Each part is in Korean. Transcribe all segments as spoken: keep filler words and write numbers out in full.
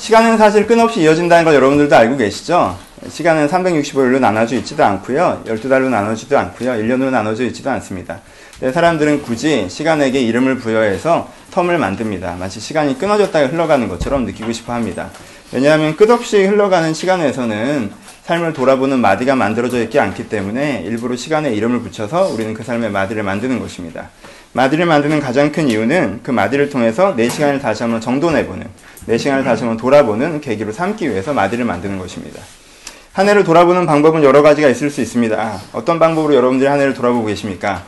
시간은 사실 끝없이 이어진다는 걸 여러분들도 알고 계시죠? 시간은 삼백육십오 일로 나눠져 있지도 않고요. 열두 달로 나눠지도 않고요. 일 년으로 나눠져 있지도 않습니다. 근데 사람들은 굳이 시간에게 이름을 부여해서 텀을 만듭니다. 마치 시간이 끊어졌다가 흘러가는 것처럼 느끼고 싶어 합니다. 왜냐하면 끝없이 흘러가는 시간에서는 삶을 돌아보는 마디가 만들어져 있지 않기 때문에 일부러 시간에 이름을 붙여서 우리는 그 삶의 마디를 만드는 것입니다. 마디를 만드는 가장 큰 이유는 그 마디를 통해서 내 시간을 다시 한번 정돈해보는, 내 시간을 다시 한번 돌아보는 계기로 삼기 위해서 마디를 만드는 것입니다. 한 해를 돌아보는 방법은 여러 가지가 있을 수 있습니다. 어떤 방법으로 여러분들이 한 해를 돌아보고 계십니까?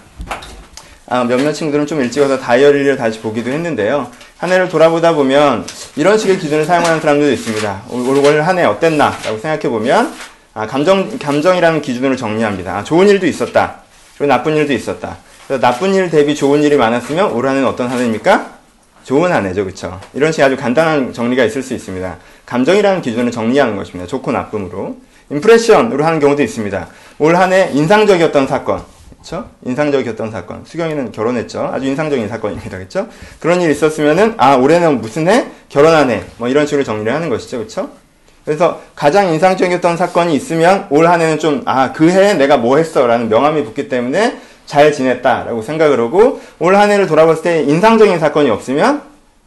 아, 몇몇 친구들은 좀 일찍 와서 다이어리를 다시 보기도 했는데요. 한 해를 돌아보다 보면 이런 식의 기준을 사용하는 사람들도 있습니다. 올 한 해 어땠나? 라고 생각해보면 아, 감정, 감정이라는 기준으로 정리합니다. 아, 좋은 일도 있었다. 그리고 나쁜 일도 있었다. 그래서 나쁜 일 대비 좋은 일이 많았으면 올 한 해는 어떤 한 해입니까? 좋은 한 해죠. 그쵸? 이런 식의 아주 간단한 정리가 있을 수 있습니다. 감정이라는 기준을 정리하는 것입니다. 좋고 나쁨으로. 임프레션으로 하는 경우도 있습니다. 올 한 해 인상적이었던 사건. 그쵸? 인상적이었던 사건. 수경이는 결혼했죠. 아주 인상적인 사건입니다. 그쵸? 그런 일이 있었으면은, 아, 올해는 무슨 해? 결혼한 해. 뭐 이런 식으로 정리를 하는 것이죠. 그쵸? 그래서 가장 인상적이었던 사건이 있으면 올 한 해는 좀, 아, 그 해에 내가 뭐 했어? 라는 명암이 붙기 때문에 잘 지냈다라고 생각을 하고, 올 한 해를 돌아봤을 때 인상적인 사건이 없으면,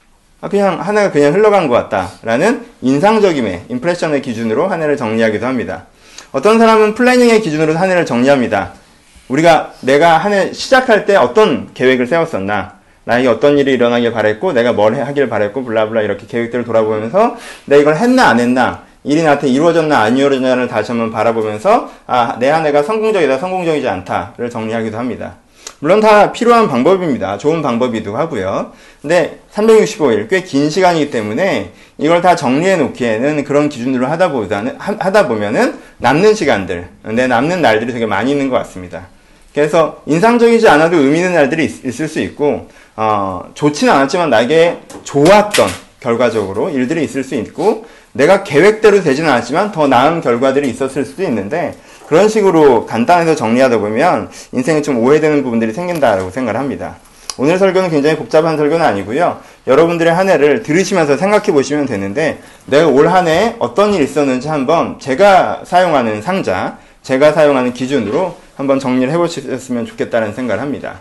아, 그냥 한 해가 그냥 흘러간 것 같다라는 인상적임의, 임프레션의 기준으로 한 해를 정리하기도 합니다. 어떤 사람은 플래닝의 기준으로 한 해를 정리합니다. 우리가, 내가 한 해 시작할 때 어떤 계획을 세웠었나? 나에게 어떤 일이 일어나길 바랬고, 내가 뭘 하길 바랬고, 블라블라 이렇게 계획들을 돌아보면서, 내가 이걸 했나 안 했나? 일이 나한테 이루어졌나 안 이루어졌나를 다시 한번 바라보면서, 아, 내 한 해가 성공적이다, 성공적이지 않다를 정리하기도 합니다. 물론 다 필요한 방법입니다. 좋은 방법이기도 하고요. 근데 삼백육십오 일, 꽤 긴 시간이기 때문에 이걸 다 정리해 놓기에는 그런 기준으로 하다 보다는, 하다 보면은 남는 시간들, 내 남는 날들이 되게 많이 있는 것 같습니다. 그래서 인상적이지 않아도 의미 있는 날들이 있, 있을 수 있고, 어, 좋지는 않았지만 나에게 좋았던 결과적으로 일들이 있을 수 있고, 내가 계획대로 되지는 않았지만 더 나은 결과들이 있었을 수도 있는데, 그런 식으로 간단해서 정리하다 보면 인생에 좀 오해되는 부분들이 생긴다라고 생각을 합니다. 오늘 설교는 굉장히 복잡한 설교는 아니고요. 여러분들의 한 해를 들으시면서 생각해 보시면 되는데, 내가 올 한 해에 어떤 일이 있었는지 한번 제가 사용하는 상자, 제가 사용하는 기준으로 한번 정리를 해보셨으면 좋겠다는 생각을 합니다.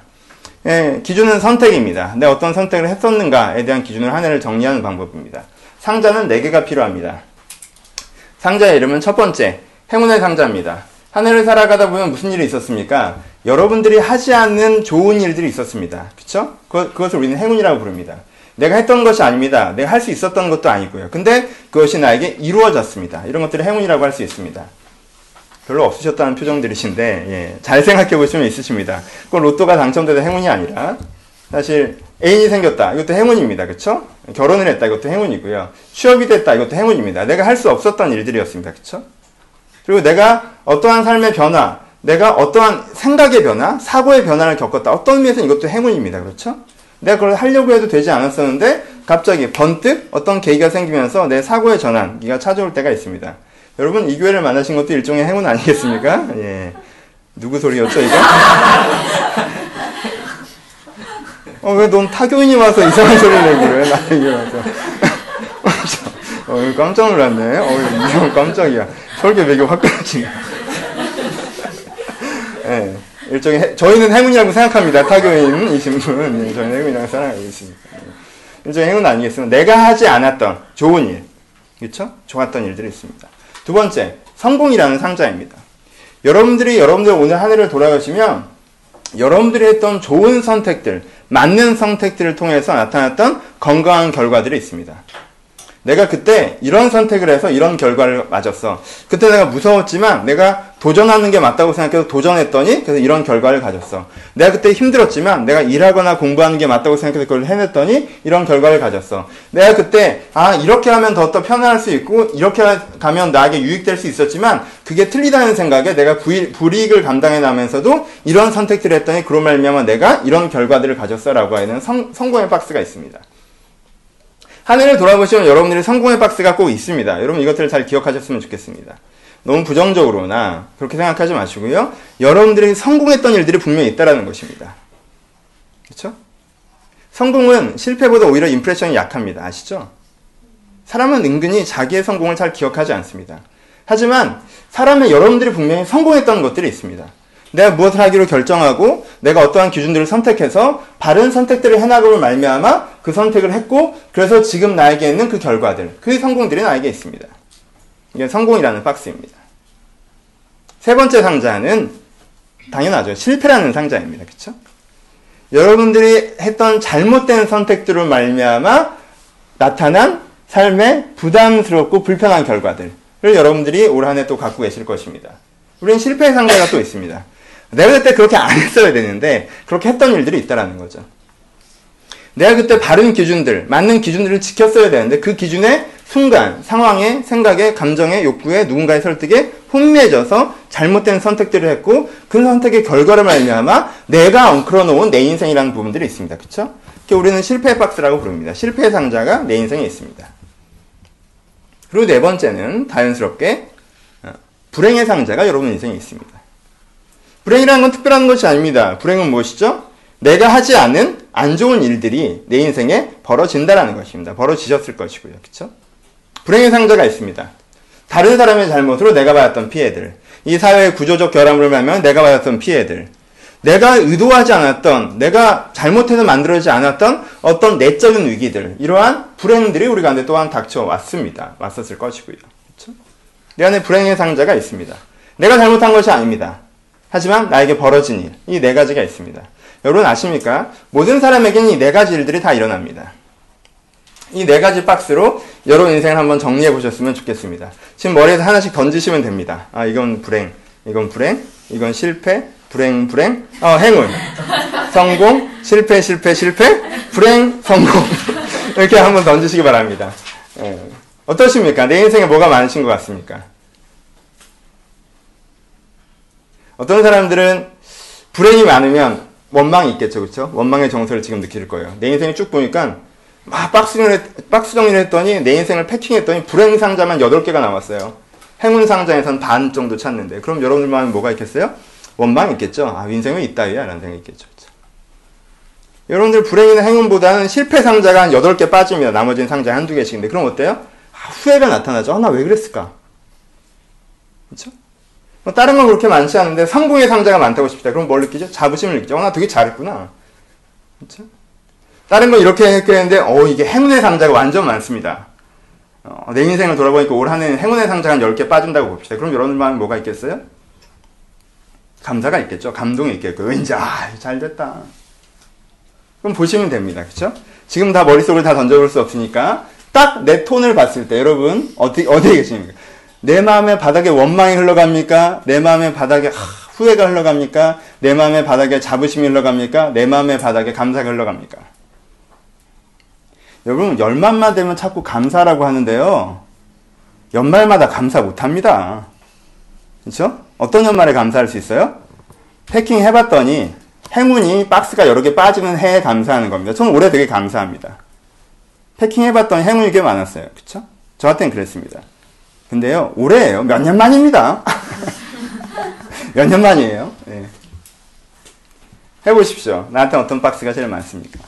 예, 기준은 선택입니다. 내가 어떤 선택을 했었는가에 대한 기준으로 한 해를 정리하는 방법입니다. 상자는 네 개가 필요합니다. 상자의 이름은 첫 번째, 행운의 상자입니다. 한 해를 살아가다 보면 무슨 일이 있었습니까? 여러분들이 하지 않는 좋은 일들이 있었습니다. 그쵸? 그, 그것을 우리는 행운이라고 부릅니다. 내가 했던 것이 아닙니다. 내가 할 수 있었던 것도 아니고요. 근데 그것이 나에게 이루어졌습니다. 이런 것들을 행운이라고 할 수 있습니다. 별로 없으셨다는 표정들이신데, 예, 잘 생각해 보시면 있으십니다. 그건 로또가 당첨돼도 행운이 아니라, 사실 애인이 생겼다. 이것도 행운입니다. 그쵸? 결혼을 했다. 이것도 행운이고요. 취업이 됐다. 이것도 행운입니다. 내가 할 수 없었던 일들이었습니다. 그쵸? 그리고 내가 어떠한 삶의 변화, 내가 어떠한 생각의 변화, 사고의 변화를 겪었다. 어떤 의미에서는 이것도 행운입니다. 그렇죠? 내가 그걸 하려고 해도 되지 않았었는데 갑자기 번뜩 어떤 계기가 생기면서 내 사고의 전환기가 찾아올 때가 있습니다. 여러분, 이 교회를 만나신 것도 일종의 행운 아니겠습니까? 예. 누구 소리였죠, 이거? 어, 왜 넌 타교인이 와서 이상한 소리를 내고 그래? 나 이게 와서. 어, 깜짝 놀랐네. 어, 이거 깜짝이야. 설교 배경 확 끊어지네. 예. 일종의, 해, 저희는 행운이라고 생각합니다. 타교인이신 분. 예, 저희는 행운이라고 생각하고 있습니다. 예. 일종의 행운 아니겠으면 내가 하지 않았던 좋은 일. 그쵸? 좋았던 일들이 있습니다. 두 번째, 성공이라는 상자입니다. 여러분들이, 여러분들 오늘 한 해를 돌아가시면 여러분들이 했던 좋은 선택들, 맞는 선택들을 통해서 나타났던 건강한 결과들이 있습니다. 내가 그때 이런 선택을 해서 이런 결과를 맞았어. 그때 내가 무서웠지만 내가 도전하는 게 맞다고 생각해서 도전했더니 그래서 이런 결과를 가졌어. 내가 그때 힘들었지만 내가 일하거나 공부하는 게 맞다고 생각해서 그걸 해냈더니 이런 결과를 가졌어. 내가 그때 아 이렇게 하면 더 더 편안할 수 있고 이렇게 가면 나에게 유익될 수 있었지만 그게 틀리다는 생각에 내가 부이, 불이익을 감당해 나면서도 이런 선택들을 했더니 그런 말미암아 내가 이런 결과들을 가졌어 라고 하는 성, 성공의 박스가 있습니다. 한 해를 돌아보시면 여러분들이 성공의 박스가 꼭 있습니다. 여러분 이것들을 잘 기억하셨으면 좋겠습니다. 너무 부정적으로나 그렇게 생각하지 마시고요. 여러분들이 성공했던 일들이 분명히 있다는 것입니다. 그렇죠? 성공은 실패보다 오히려 임프레션이 약합니다. 아시죠? 사람은 은근히 자기의 성공을 잘 기억하지 않습니다. 하지만 사람의 여러분들이 분명히 성공했던 것들이 있습니다. 내가 무엇을 하기로 결정하고 내가 어떠한 기준들을 선택해서 바른 선택들을 해나감을 말미암아 그 선택을 했고 그래서 지금 나에게 있는 그 결과들, 그 성공들이 나에게 있습니다. 이게 성공이라는 박스입니다. 세 번째 상자는 당연하죠. 실패라는 상자입니다. 그렇죠? 여러분들이 했던 잘못된 선택들을 말미암아 나타난 삶의 부담스럽고 불편한 결과들을 여러분들이 올 한 해 또 갖고 계실 것입니다. 우리는 실패의 상자가 또 있습니다. 내가 그때 그렇게 안 했어야 되는데 그렇게 했던 일들이 있다라는 거죠. 내가 그때 바른 기준들, 맞는 기준들을 지켰어야 되는데 그 기준에 순간, 상황에, 생각에, 감정에, 욕구에, 누군가의 설득에 혼미해져서 잘못된 선택들을 했고 그 선택의 결과를 말미암아 내가 엉클어 놓은 내 인생이라는 부분들이 있습니다. 그렇죠? 우리는 실패의 박스라고 부릅니다. 실패의 상자가 내 인생에 있습니다. 그리고 네 번째는 자연스럽게 불행의 상자가 여러분 인생에 있습니다. 불행이라는 건 특별한 것이 아닙니다. 불행은 무엇이죠? 내가 하지 않은 안 좋은 일들이 내 인생에 벌어진다라는 것입니다. 벌어지셨을 것이고요. 그렇죠? 불행의 상자가 있습니다. 다른 사람의 잘못으로 내가 받았던 피해들, 이 사회의 구조적 결함으로 말하면 내가 받았던 피해들, 내가 의도하지 않았던, 내가 잘못해서 만들어지지 않았던 어떤 내적인 위기들, 이러한 불행들이 우리 가운데 또한 닥쳐왔습니다. 왔었을 것이고요. 그렇죠? 내 안에 불행의 상자가 있습니다. 내가 잘못한 것이 아닙니다. 하지만 나에게 벌어진 일, 이 네 가지가 있습니다. 여러분 아십니까? 모든 사람에게는 이 네 가지 일들이 다 일어납니다. 이 네 가지 박스로 여러분 인생을 한번 정리해 보셨으면 좋겠습니다. 지금 머리에서 하나씩 던지시면 됩니다. 아, 이건 불행, 이건 불행, 이건 실패, 불행, 불행, 어, 행운, 성공, 실패, 실패, 실패, 불행, 성공. 이렇게 한번 던지시기 바랍니다. 예. 어떠십니까? 내 인생에 뭐가 많으신 것 같습니까? 어떤 사람들은 불행이 많으면 원망이 있겠죠, 그렇죠? 원망의 정서를 지금 느낄 거예요. 내 인생을 쭉 보니까 막 박스 정리를, 했, 박스 정리를 했더니 내 인생을 패킹했더니 불행 상자만 여덟 개가 남았어요. 행운 상자에선 반 정도 찾는데 그럼 여러분들 마음에 뭐가 있겠어요? 원망이 있겠죠. 아, 인생은 이따위야 라는 생각이 있겠죠. 그렇죠? 여러분들 불행이나 행운보다는 실패 상자가 한 여덟 개 빠집니다. 나머지는 상자에 한두 개씩인데 그럼 어때요? 아, 후회가 나타나죠. 아, 나 왜 그랬을까? 그렇죠? 뭐 다른 건 그렇게 많지 않은데 성공의 상자가 많다고 싶다. 그럼 뭘 느끼죠? 자부심을 느끼죠. 어, 나 되게 잘했구나. 그렇죠? 다른 건 이렇게 했는데 어, 이게 행운의 상자가 완전 많습니다. 어, 내 인생을 돌아보니까 올 한 해는 행운의 상자가 한 열 개 빠진다고 봅시다. 그럼 여러분들 마음에 뭐가 있겠어요? 감사가 있겠죠. 감동이 있겠고 왠지 아, 잘 됐다. 그럼 보시면 됩니다. 그렇죠? 지금 다 머릿속을 다 던져볼 수 없으니까 딱 내 톤을 봤을 때 여러분 어디, 어디에 계십니까? 내 마음의 바닥에 원망이 흘러갑니까? 내 마음의 바닥에 하, 후회가 흘러갑니까? 내 마음의 바닥에 자부심이 흘러갑니까? 내 마음의 바닥에 감사가 흘러갑니까? 여러분 연말만 되면 자꾸 감사라고 하는데요. 연말마다 감사 못합니다. 그렇죠? 어떤 연말에 감사할 수 있어요? 패킹 해봤더니 행운이 박스가 여러 개 빠지는 해에 감사하는 겁니다. 저는 올해 되게 감사합니다. 패킹 해봤더니 행운이 꽤 많았어요. 그렇죠? 저한테는 그랬습니다. 근데요, 올해예요. 몇 년 만입니다. 몇 년 만이에요. 네. 해보십시오. 나한테 어떤 박스가 제일 많습니까?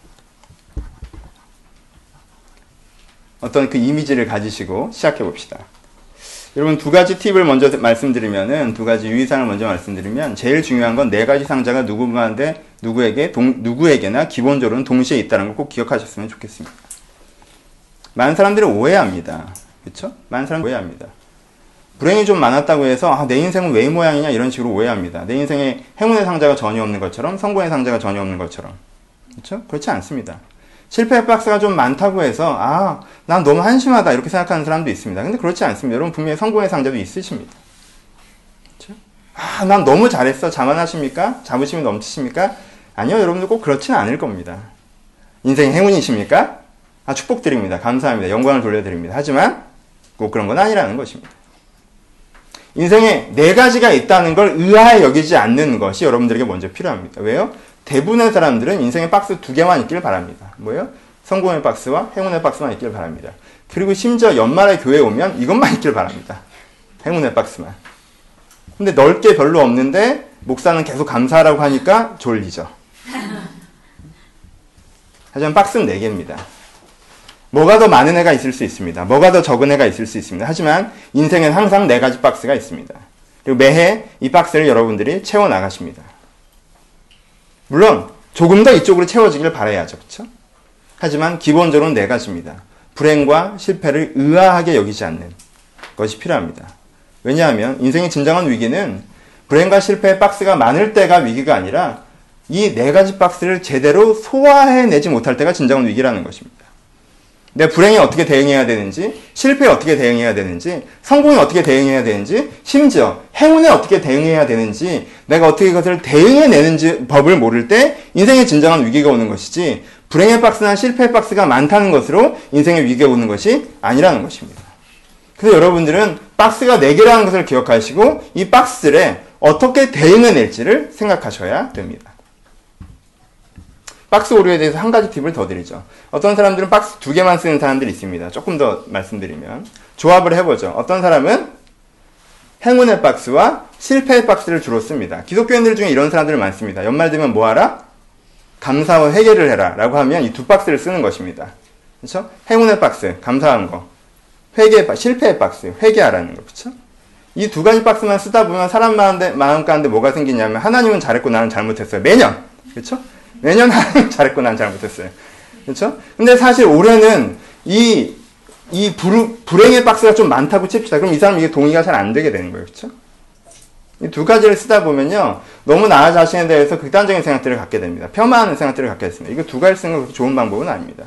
어떤 그 이미지를 가지시고 시작해봅시다. 여러분 두 가지 팁을 먼저 말씀드리면은 두 가지 유의사항을 먼저 말씀드리면 제일 중요한 건 네 가지 상자가 누구한테 누구에게 동, 누구에게나 기본적으로는 동시에 있다는 걸 꼭 기억하셨으면 좋겠습니다. 많은 사람들이 오해합니다. 그렇죠? 많은 사람들이 오해합니다. 불행이 좀 많았다고 해서 아, 내 인생은 왜 이 모양이냐 이런 식으로 오해합니다. 내 인생에 행운의 상자가 전혀 없는 것처럼 성공의 상자가 전혀 없는 것처럼. 그렇죠? 그렇지 않습니다. 실패의 박스가 좀 많다고 해서 아, 난 너무 한심하다 이렇게 생각하는 사람도 있습니다. 근데 그렇지 않습니다. 여러분 분명히 성공의 상자도 있으십니다. 그렇죠? 아, 난 너무 잘했어. 자만하십니까? 자부심이 넘치십니까? 아니요. 여러분들 꼭 그렇지는 않을 겁니다. 인생의 행운이십니까? 아, 축복드립니다. 감사합니다. 영광을 돌려드립니다. 하지만 꼭 그런 건 아니라는 것입니다. 인생에 네 가지가 있다는 걸 의아해 여기지 않는 것이 여러분들에게 먼저 필요합니다. 왜요? 대부분의 사람들은 인생의 박스 두 개만 있길 바랍니다. 뭐예요? 성공의 박스와 행운의 박스만 있길 바랍니다. 그리고 심지어 연말에 교회에 오면 이것만 있길 바랍니다. 행운의 박스만. 근데 넓게 별로 없는데 목사는 계속 감사하라고 하니까 졸리죠. 하지만 박스는 네 개입니다. 뭐가 더 많은 애가 있을 수 있습니다. 뭐가 더 적은 애가 있을 수 있습니다. 하지만 인생엔 항상 네 가지 박스가 있습니다. 그리고 매해 이 박스를 여러분들이 채워나가십니다. 물론 조금 더 이쪽으로 채워지길 바라야죠. 그렇죠? 하지만 기본적으로는 네 가지입니다. 불행과 실패를 의아하게 여기지 않는 것이 필요합니다. 왜냐하면 인생의 진정한 위기는 불행과 실패의 박스가 많을 때가 위기가 아니라 이 네 가지 박스를 제대로 소화해내지 못할 때가 진정한 위기라는 것입니다. 내 불행에 어떻게 대응해야 되는지, 실패에 어떻게 대응해야 되는지, 성공에 어떻게 대응해야 되는지, 심지어 행운에 어떻게 대응해야 되는지, 내가 어떻게 그것을 대응해내는지 법을 모를 때 인생의 진정한 위기가 오는 것이지, 불행의 박스나 실패의 박스가 많다는 것으로 인생의 위기가 오는 것이 아니라는 것입니다. 그래서 여러분들은 박스가 네 개라는 것을 기억하시고 이 박스들에 어떻게 대응해낼지를 생각하셔야 됩니다. 박스 오류에 대해서 한 가지 팁을 더 드리죠. 어떤 사람들은 박스 두 개만 쓰는 사람들이 있습니다. 조금 더 말씀드리면 조합을 해보죠. 어떤 사람은 행운의 박스와 실패의 박스를 주로 씁니다. 기독교인들 중에 이런 사람들 많습니다. 연말 되면 뭐하라? 감사와 회개를 해라 라고 하면 이 두 박스를 쓰는 것입니다. 그렇죠? 행운의 박스, 감사한 거. 회개, 실패의 박스, 회개하라는 거. 그렇죠? 이 두 가지 박스만 쓰다 보면 사람 마음, 마음 가운데 뭐가 생기냐면 하나님은 잘했고 나는 잘못했어요. 매년. 그렇죠? 매년 하나님 잘했고 난 잘못했어요. 그렇죠? 근데 사실 올해는 이, 이 불, 불행의 박스가 좀 많다고 칩시다. 그럼 이 사람 이게 동의가 잘 안 되게 되는 거예요. 그렇죠? 이 두 가지를 쓰다 보면요. 너무 나 자신에 대해서 극단적인 생각들을 갖게 됩니다. 폄하하는 생각들을 갖게 됐습니다. 이거 두 가지 쓰는 건 그렇게 좋은 방법은 아닙니다.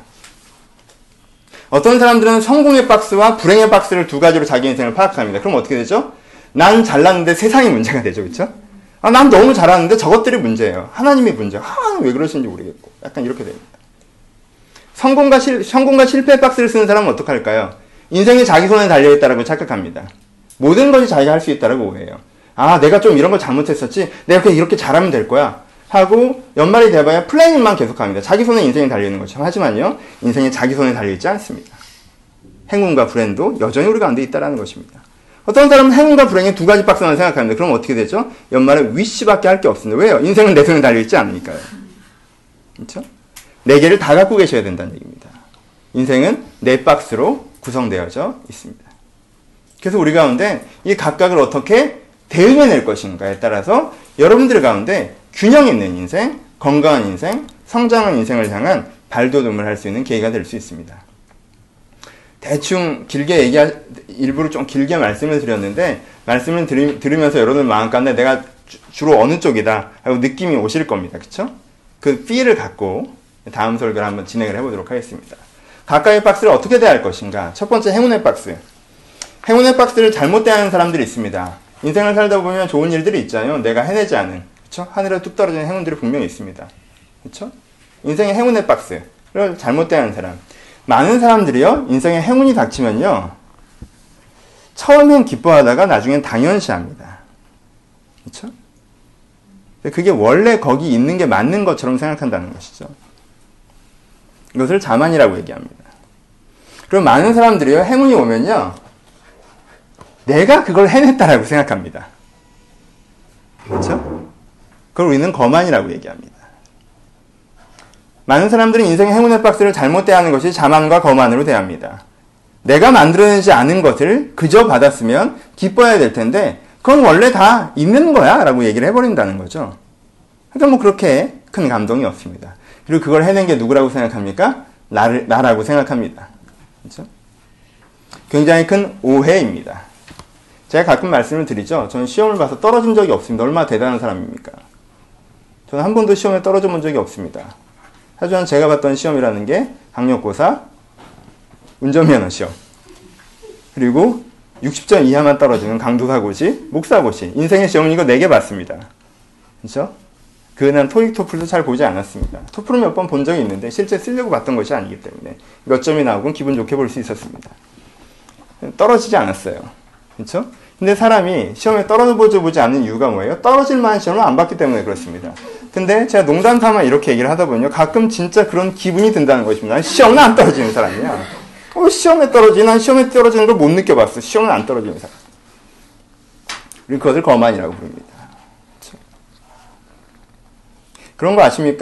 어떤 사람들은 성공의 박스와 불행의 박스를 두 가지로 자기 인생을 파악합니다. 그럼 어떻게 되죠? 난 잘났는데 세상이 문제가 되죠. 그렇죠? 아, 난 너무 잘하는데 저것들이 문제예요. 하나님이 문제예요. 아, 왜 그러시는지 모르겠고. 약간 이렇게 됩니다. 성공과, 실, 성공과 실패 박스를 쓰는 사람은 어떡할까요? 인생이 자기 손에 달려있다라고 착각합니다. 모든 것이 자기가 할 수 있다라고 오해해요. 아, 내가 좀 이런 걸 잘못했었지? 내가 그냥 이렇게 잘하면 될 거야. 하고 연말이 돼봐야 플래닝만 계속합니다. 자기 손에 인생이 달려있는 거죠. 하지만요, 인생이 자기 손에 달려있지 않습니다. 행운과 불행도 여전히 우리 가운데 있다는 것입니다. 어떤 사람은 행운과 불행의 두 가지 박스만 생각합니다. 그럼 어떻게 되죠? 연말에 위시밖에 할 게 없습니다. 왜요? 인생은 내 손에 달려있지 않으니까요. 그렇죠? 네 개를 다 갖고 계셔야 된다는 얘기입니다. 인생은 네 박스로 구성되어져 있습니다. 그래서 우리 가운데 이 각각을 어떻게 대응해낼 것인가에 따라서 여러분들 가운데 균형 있는 인생, 건강한 인생, 성장한 인생을 향한 발돋움을 할 수 있는 계기가 될 수 있습니다. 대충 길게 얘기하, 일부러 좀 길게 말씀을 드렸는데, 말씀을 들이, 들으면서 여러분 마음 가운데 내가 주, 주로 어느 쪽이다 하고 느낌이 오실 겁니다. 그쵸? 그 필을 갖고 다음 설교를 한번 진행을 해보도록 하겠습니다. 각각의 박스를 어떻게 대할 것인가? 첫 번째 행운의 박스. 행운의 박스를 잘못 대하는 사람들이 있습니다. 인생을 살다 보면 좋은 일들이 있잖아요. 내가 해내지 않은. 그쵸? 하늘에 뚝 떨어지는 행운들이 분명히 있습니다. 그쵸? 인생의 행운의 박스를 잘못 대하는 사람. 많은 사람들이요, 인생에 행운이 닥치면요, 처음엔 기뻐하다가 나중엔 당연시합니다. 그렇죠? 그게 원래 거기 있는 게 맞는 것처럼 생각한다는 것이죠. 이것을 자만이라고 얘기합니다. 그리고 많은 사람들이요, 행운이 오면요, 내가 그걸 해냈다라고 생각합니다. 그렇죠? 그걸 우리는 거만이라고 얘기합니다. 많은 사람들은 인생의 행운의 박스를 잘못 대하는 것이 자만과 거만으로 대합니다. 내가 만들어내지 않은 것을 그저 받았으면 기뻐해야 될 텐데 그건 원래 다 있는 거야 라고 얘기를 해버린다는 거죠. 그러니까 뭐 그렇게 큰 감동이 없습니다. 그리고 그걸 해낸 게 누구라고 생각합니까? 나를, 나라고 생각합니다. 그렇죠? 굉장히 큰 오해입니다. 제가 가끔 말씀을 드리죠. 저는 시험을 봐서 떨어진 적이 없습니다. 얼마나 대단한 사람입니까? 저는 한 번도 시험에 떨어져 본 적이 없습니다. 하지만 제가 봤던 시험이라는 게 학력고사, 운전면허 시험, 그리고 육십 점 이하만 떨어지는 강도사고시, 목사고시, 인생의 시험은 이거 네 개 봤습니다. 그렇죠? 그는 토익, 토플도 잘 보지 않았습니다. 토플은 몇 번 본 적이 있는데 실제 쓰려고 봤던 것이 아니기 때문에 몇 점이 나오고 기분 좋게 볼 수 있었습니다. 떨어지지 않았어요. 그렇죠? 근데 사람이 시험에 떨어져 보지 않는 이유가 뭐예요? 떨어질 만한 시험을 안 봤기 때문에 그렇습니다. 근데 제가 농담 삼아 이렇게 얘기를 하다 보면요, 가끔 진짜 그런 기분이 든다는 것입니다. 난 시험은 안 떨어지는 사람이야. 어, 시험에 떨어지, 난 시험에 떨어지는 걸 못 느껴봤어. 시험은 안 떨어지는 사람. 우리 그것을 거만이라고 부릅니다. 그렇죠? 그런 거 아십니까?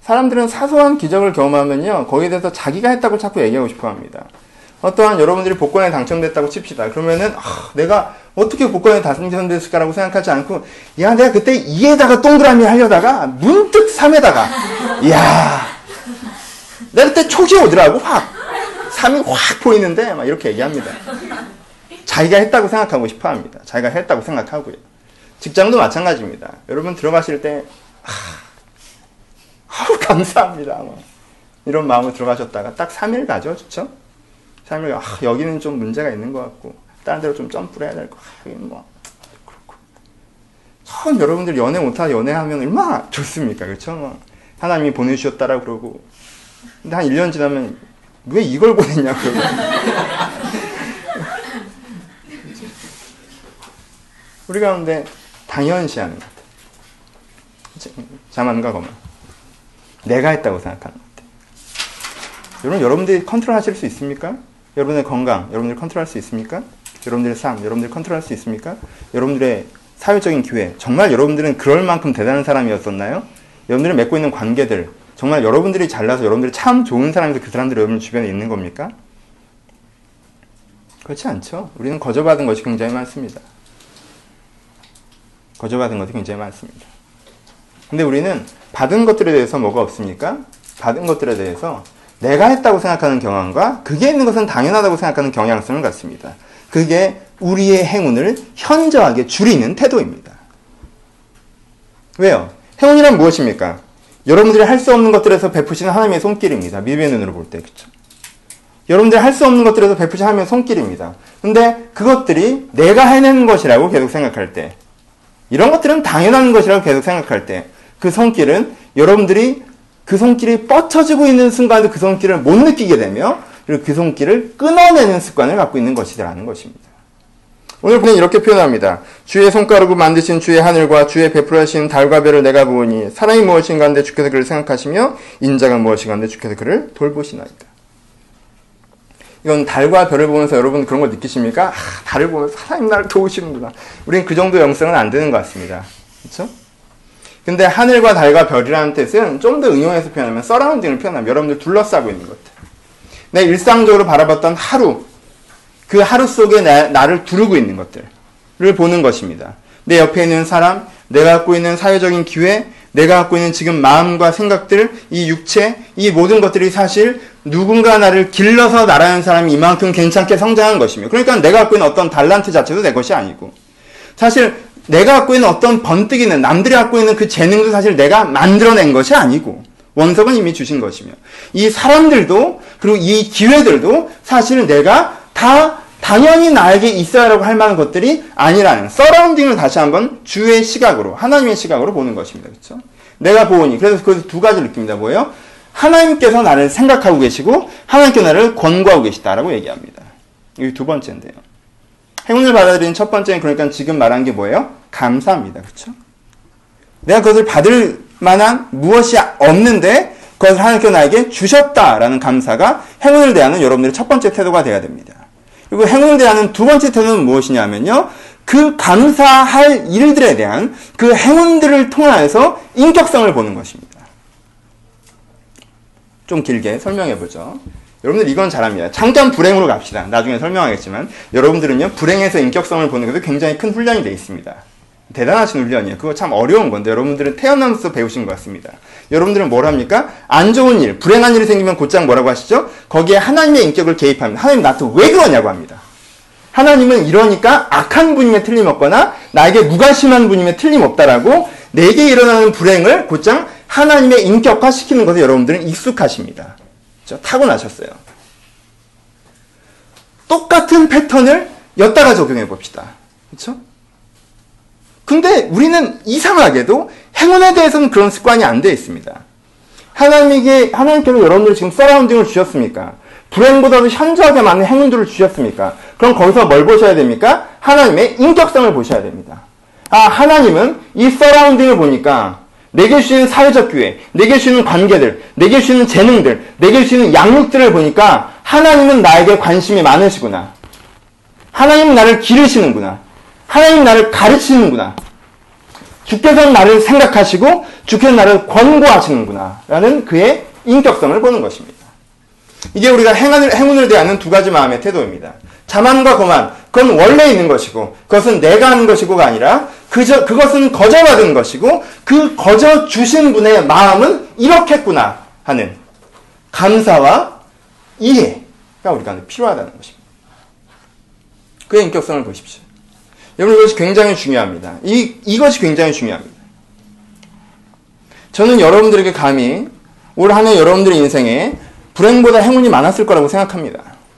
사람들은 사소한 기적을 경험하면요, 거기에 대해서 자기가 했다고 자꾸 얘기하고 싶어 합니다. 어떠한 여러분들이 복권에 당첨됐다고 칩시다. 그러면은, 아, 내가 어떻게 복권에 당첨됐을까라고 생각하지 않고, 야, 내가 그때 이에다가 동그라미 하려다가, 문득 삼에다가, 이야, 내가 그때 촉이 오더라고, 확. 삼이 확 보이는데, 막 이렇게 얘기합니다. 자기가 했다고 생각하고 싶어 합니다. 자기가 했다고 생각하고요. 직장도 마찬가지입니다. 여러분 들어가실 때, 아, 아우, 감사합니다. 뭐. 이런 마음으로 들어가셨다가 딱 삼 일 가죠, 그쵸? 삼 일, 아, 여기는 좀 문제가 있는 것 같고, 다른 데로 좀 점프를 해야 될 것 같고, 여기는 뭐, 그렇고. 처음 여러분들 연애 못하고 연애하면 얼마나 좋습니까, 그쵸? 뭐, 하나님이 보내주셨다라고 그러고, 근데 한 일 년 지나면, 왜 이걸 보냈냐, 그러고. 우리 가운데 당연시하는 것 같아요. 자만과 거만. 내가 했다고 생각하는 것 같아요. 여러분, 여러분들이 컨트롤 하실 수 있습니까? 여러분의 건강, 여러분들이 컨트롤 할 수 있습니까? 여러분들의 삶, 여러분들이 컨트롤 할 수 있습니까? 여러분들의 사회적인 기회, 정말 여러분들은 그럴 만큼 대단한 사람이었었나요? 여러분들이 맺고 있는 관계들, 정말 여러분들이 잘나서 여러분들이 참 좋은 사람이서 그 사람들이 여러분 주변에 있는 겁니까? 그렇지 않죠. 우리는 거저받은 것이 굉장히 많습니다. 거저받은 것이 굉장히 많습니다. 근데 우리는 받은 것들에 대해서 뭐가 없습니까? 받은 것들에 대해서 내가 했다고 생각하는 경향과 그게 있는 것은 당연하다고 생각하는 경향성을 갖습니다. 그게 우리의 행운을 현저하게 줄이는 태도입니다. 왜요? 행운이란 무엇입니까? 여러분들이 할 수 없는 것들에서 베푸시는 하나님의 손길입니다. 믿음의 눈으로 볼 때, 그렇죠? 여러분들이 할 수 없는 것들에서 베푸시는 하나님의 손길입니다. 근데 그것들이 내가 해내는 것이라고 계속 생각할 때, 이런 것들은 당연한 것이라고 계속 생각할 때, 그 손길은 여러분들이 그 손길이 뻗쳐지고 있는 순간도 그 손길을 못 느끼게 되며, 그리고 그 손길을 끊어내는 습관을 갖고 있는 것이라는 것입니다. 오늘 그냥 이렇게 표현합니다. 주의 손가락으로 만드신 주의 하늘과 주의 베풀어 하신 달과 별을 내가 보니 사람이 무엇인가 한데 주께서 그를 생각하시며 인자가 무엇인가 한데 주께서 그를 돌보시나이다. 이건 달과 별을 보면서 여러분 그런 거 느끼십니까? 아, 달을 보면서 하나님 나를 도우시는구나. 우리는 그 정도 영성은 안 되는 것 같습니다. 그렇죠? 근데 하늘과 달과 별이라는 뜻은 좀 더 응용해서 표현하면 서라운딩을 표현하면 여러분들 둘러싸고 있는 것들. 내 일상적으로 바라봤던 하루, 그 하루 속에 나, 나를 두르고 있는 것들을 보는 것입니다. 내 옆에 있는 사람, 내가 갖고 있는 사회적인 기회, 내가 갖고 있는 지금 마음과 생각들, 이 육체, 이 모든 것들이 사실 누군가 나를 길러서 나라는 사람이 이만큼 괜찮게 성장한 것이며, 그러니까 내가 갖고 있는 어떤 달란트 자체도 내 것이 아니고, 사실 내가 갖고 있는 어떤 번뜩이는, 남들이 갖고 있는 그 재능도 사실 내가 만들어낸 것이 아니고, 원석은 이미 주신 것이며, 이 사람들도, 그리고 이 기회들도 사실 내가 다 당연히 나에게 있어야라고 할 만한 것들이 아니라는 서라운딩을 다시 한번 주의 시각으로, 하나님의 시각으로 보는 것입니다. 그렇죠? 내가 보니, 그래서 그 두 가지 느낍니다. 뭐예요? 하나님께서 나를 생각하고 계시고 하나님께서 나를 권고하고 계시다라고 얘기합니다. 이게 두 번째인데요. 행운을 받아들이는 첫 번째는 그러니까 지금 말한 게 뭐예요? 감사합니다. 그렇죠? 내가 그것을 받을 만한 무엇이 없는데 그것을 하나님께서 나에게 주셨다라는 감사가 행운을 대하는 여러분들의 첫 번째 태도가 되어야 됩니다. 그리고 행운을 대하는 두 번째 태도는 무엇이냐면요. 그 감사할 일들에 대한 그 행운들을 통해서 인격성을 보는 것입니다. 좀 길게 설명해보죠. 여러분들 이건 잘합니다. 잠깐 불행으로 갑시다. 나중에 설명하겠지만 여러분들은요. 불행에서 인격성을 보는 것도 굉장히 큰 훈련이 되어 있습니다. 대단하신 훈련이에요. 그거 참 어려운 건데 여러분들은 태어나면서 배우신 것 같습니다. 여러분들은 뭘 합니까? 안 좋은 일, 불행한 일이 생기면 곧장 뭐라고 하시죠? 거기에 하나님의 인격을 개입합니다. 하나님 나한테 왜 그러냐고 합니다. 하나님은 이러니까 악한 분임에 틀림없거나 나에게 무관심한 분임에 틀림없다라고 내게 일어나는 불행을 곧장 하나님의 인격화시키는 것에 여러분들은 익숙하십니다. 그렇죠? 타고나셨어요. 똑같은 패턴을 엿다가 적용해 봅시다. 그렇죠? 근데 우리는 이상하게도 행운에 대해서는 그런 습관이 안 되어 있습니다. 하나님에게, 하나님께서 여러분들 지금 서라운딩을 주셨습니까? 불행보다도 현저하게 많은 행운들을 주셨습니까? 그럼 거기서 뭘 보셔야 됩니까? 하나님의 인격성을 보셔야 됩니다. 아, 하나님은 이 서라운딩을 보니까 내게 주시는 사회적 기회, 내게 주시는 관계들, 내게 주시는 재능들, 내게 주시는 양육들을 보니까 하나님은 나에게 관심이 많으시구나. 하나님은 나를 기르시는구나. 하나님 나를 가르치는구나. 주께서 나를 생각하시고 주께서 나를 권고하시는구나 라는 그의 인격성을 보는 것입니다. 이게 우리가 행운을, 행운을 대하는 두 가지 마음의 태도입니다. 자만과 거만, 그건 원래 있는 것이고 그것은 내가 하는 것이고가 아니라 그저, 그것은 거저받은 것이고 그 거저 주신 분의 마음은 이렇겠구나 하는 감사와 이해가 우리가 필요하다는 것입니다. 그의 인격성을 보십시오. 여러분, 이것이 굉장히 중요합니다. 이, 이것이 굉장히 중요합니다. 저는 여러분들에게 감히 올 한 해 여러분들의 인생에 불행보다 행운이 많았을 거라고 생각합니다.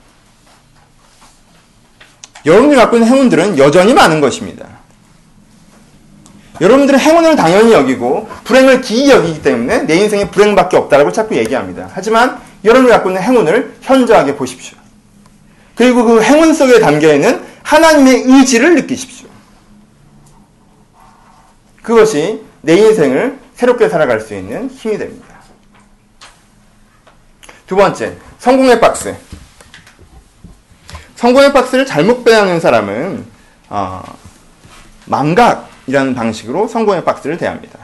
여러분들이 갖고 있는 행운들은 여전히 많은 것입니다. 여러분들은 행운을 당연히 여기고 불행을 기이 여기기 때문에 내 인생에 불행밖에 없다라고 자꾸 얘기합니다. 하지만 여러분이 갖고 있는 행운을 현저하게 보십시오. 그리고 그 행운 속에 담겨있는 하나님의 의지를 느끼십시오. 그것이 내 인생을 새롭게 살아갈 수 있는 힘이 됩니다. 두 번째, 성공의 박스. 성공의 박스를 잘못 배우는 사람은 어, 망각이라는 방식으로 성공의 박스를 대합니다.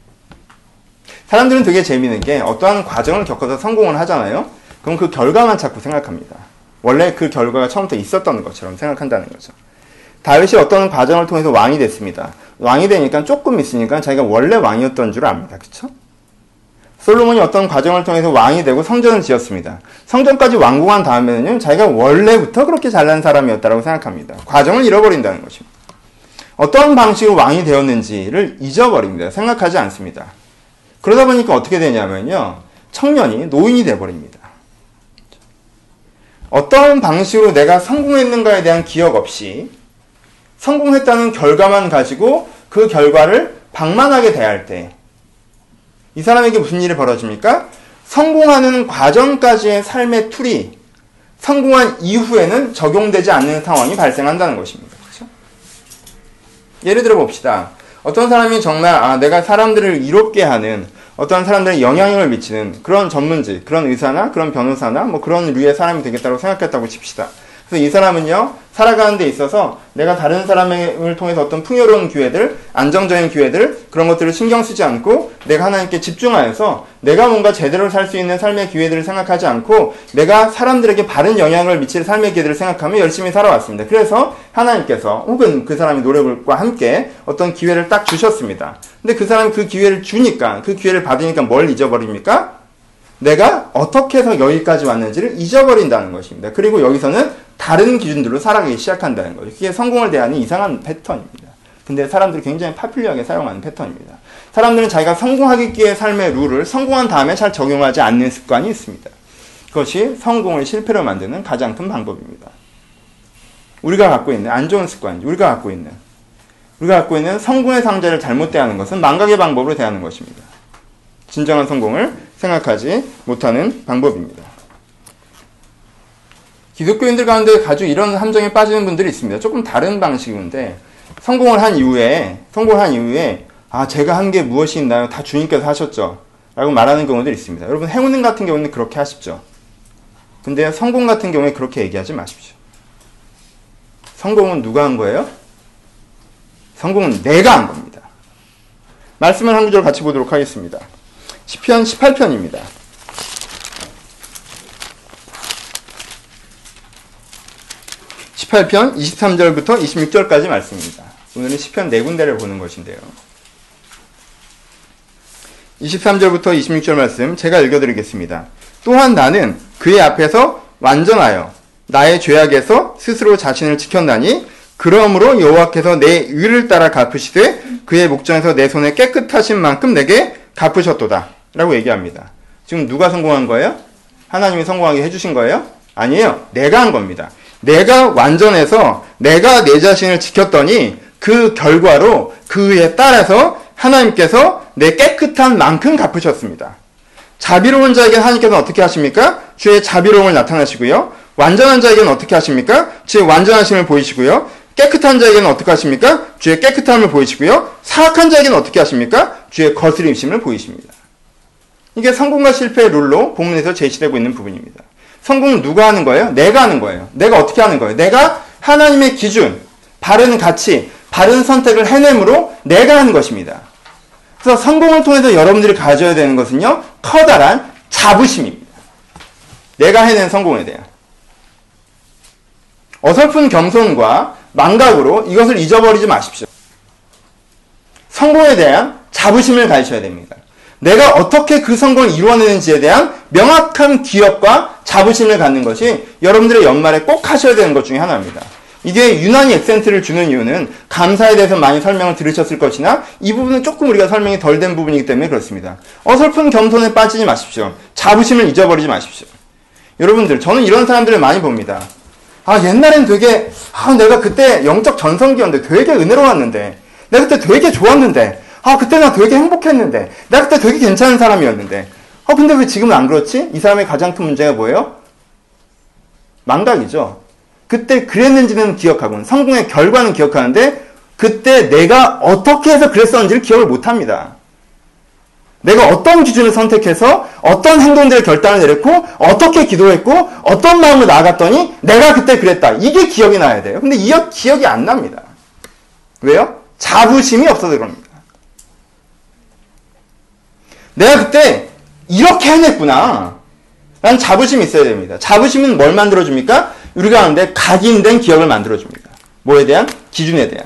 사람들은 되게 재미있는 게 어떠한 과정을 겪어서 성공을 하잖아요. 그럼 그 결과만 자꾸 생각합니다. 원래 그 결과가 처음부터 있었던 것처럼 생각한다는 거죠. 다윗이 어떤 과정을 통해서 왕이 됐습니다. 왕이 되니까 조금 있으니까 자기가 원래 왕이었던 줄 압니다. 그쵸? 솔로몬이 어떤 과정을 통해서 왕이 되고 성전을 지었습니다. 성전까지 완공한 다음에는 자기가 원래부터 그렇게 잘난 사람이었다고 생각합니다. 과정을 잃어버린다는 것입니다. 어떤 방식으로 왕이 되었는지를 잊어버립니다. 생각하지 않습니다. 그러다 보니까 어떻게 되냐면요. 청년이 노인이 되어버립니다. 어떤 방식으로 내가 성공했는가에 대한 기억 없이 성공했다는 결과만 가지고 그 결과를 방만하게 대할 때 이 사람에게 무슨 일이 벌어집니까? 성공하는 과정까지의 삶의 툴이 성공한 이후에는 적용되지 않는 상황이 발생한다는 것입니다. 그렇죠? 예를 들어 봅시다. 어떤 사람이 정말 아, 내가 사람들을 이롭게 하는 어떤 사람들의 영향력을 미치는 그런 전문직, 그런 의사나 그런 변호사나 뭐 그런 류의 사람이 되겠다고 생각했다고 칩시다. 그래서 이 사람은요, 살아가는 데 있어서 내가 다른 사람을 통해서 어떤 풍요로운 기회들, 안정적인 기회들, 그런 것들을 신경 쓰지 않고 내가 하나님께 집중하여서 내가 뭔가 제대로 살 수 있는 삶의 기회들을 생각하지 않고 내가 사람들에게 바른 영향을 미칠 삶의 기회들을 생각하며 열심히 살아왔습니다. 그래서 하나님께서 혹은 그 사람의 노력과 함께 어떤 기회를 딱 주셨습니다. 근데 그 사람이 그 기회를 주니까, 그 기회를 받으니까 뭘 잊어버립니까? 내가 어떻게 해서 여기까지 왔는지를 잊어버린다는 것입니다. 그리고 여기서는 다른 기준들로 살아가기 시작한다는 거죠. 그게 성공을 대하는 이상한 패턴입니다. 근데 사람들이 굉장히 파퓰러하게 사용하는 패턴입니다. 사람들은 자기가 성공하기의 삶의 룰을 성공한 다음에 잘 적용하지 않는 습관이 있습니다. 그것이 성공을 실패로 만드는 가장 큰 방법입니다. 우리가 갖고 있는 안 좋은 습관, 우리가 갖고 있는 우리가 갖고 있는 성공의 상자를 잘못 대하는 것은 망각의 방법으로 대하는 것입니다. 진정한 성공을 생각하지 못하는 방법입니다. 기독교인들 가운데 아주 이런 함정에 빠지는 분들이 있습니다. 조금 다른 방식인데 성공을 한 이후에 성공을 한 이후에 아 제가 한 게 무엇이 있나요? 다 주님께서 하셨죠. 라고 말하는 경우들이 있습니다. 여러분 행운 같은 경우는 그렇게 하십시오. 근데 성공 같은 경우에 그렇게 얘기하지 마십시오. 성공은 누가 한 거예요? 성공은 내가 한 겁니다. 말씀을 한 구절 같이 보도록 하겠습니다. 시편 십팔 편입니다. 십팔 편 이십삼 절부터 이십육 절까지 말씀입니다. 오늘은 시편 네 군데를 보는 것인데요. 이십삼 절부터 이십육 절 말씀 제가 읽어드리겠습니다. 또한 나는 그의 앞에서 완전하여 나의 죄악에서 스스로 자신을 지켰나니 그러므로 여호와께서 내 의를 따라 갚으시되 그의 목전에서 내 손에 깨끗하신 만큼 내게 갚으셨도다 라고 얘기합니다. 지금 누가 성공한 거예요? 하나님이 성공하게 해주신 거예요? 아니에요. 내가 한 겁니다. 내가 완전해서 내가 내 자신을 지켰더니 그 결과로 그에 따라서 하나님께서 내 깨끗한 만큼 갚으셨습니다. 자비로운 자에게는 하나님께서는 어떻게 하십니까? 주의 자비로움을 나타내시고요. 완전한 자에게는 어떻게 하십니까? 주의 완전하심을 보이시고요. 깨끗한 자에게는 어떻게 하십니까? 주의 깨끗함을 보이시고요. 사악한 자에게는 어떻게 하십니까? 주의 거스림심을 보이십니다. 이게 성공과 실패의 룰로 본문에서 제시되고 있는 부분입니다. 성공은 누가 하는 거예요? 내가 하는 거예요. 내가 어떻게 하는 거예요? 내가 하나님의 기준, 바른 가치, 바른 선택을 해냄으로 내가 하는 것입니다. 그래서 성공을 통해서 여러분들이 가져야 되는 것은요, 커다란 자부심입니다. 내가 해낸 성공에 대한. 어설픈 겸손과 망각으로 이것을 잊어버리지 마십시오. 성공에 대한 자부심을 가지셔야 됩니다. 내가 어떻게 그 성공을 이루어내는지에 대한 명확한 기억과 자부심을 갖는 것이 여러분들의 연말에 꼭 하셔야 되는 것 중에 하나입니다. 이게 유난히 액센트를 주는 이유는 감사에 대해서 많이 설명을 들으셨을 것이나 이 부분은 조금 우리가 설명이 덜 된 부분이기 때문에 그렇습니다. 어설픈 겸손에 빠지지 마십시오. 자부심을 잊어버리지 마십시오. 여러분들, 저는 이런 사람들을 많이 봅니다. 아, 옛날엔 되게, 아, 내가 그때 영적 전성기였는데 되게 은혜로웠는데, 내가 그때 되게 좋았는데, 아, 그때 나 되게 행복했는데, 내가 그때 되게 괜찮은 사람이었는데, 아, 근데 왜 지금은 안 그렇지? 이 사람의 가장 큰 문제가 뭐예요? 망각이죠. 그때 그랬는지는 기억하고는 성공의 결과는 기억하는데 그때 내가 어떻게 해서 그랬었는지를 기억을 못합니다. 내가 어떤 기준을 선택해서 어떤 행동들의 결단을 내렸고 어떻게 기도했고 어떤 마음으로 나아갔더니 내가 그때 그랬다. 이게 기억이 나야 돼요. 근데 이 기억이 안 납니다. 왜요? 자부심이 없어서 그럽니다. 내가 그때 이렇게 해냈구나. 라는 자부심이 있어야 됩니다. 자부심은 뭘 만들어줍니까? 우리가 하는데 각인된 기억을 만들어줍니다. 뭐에 대한? 기준에 대한.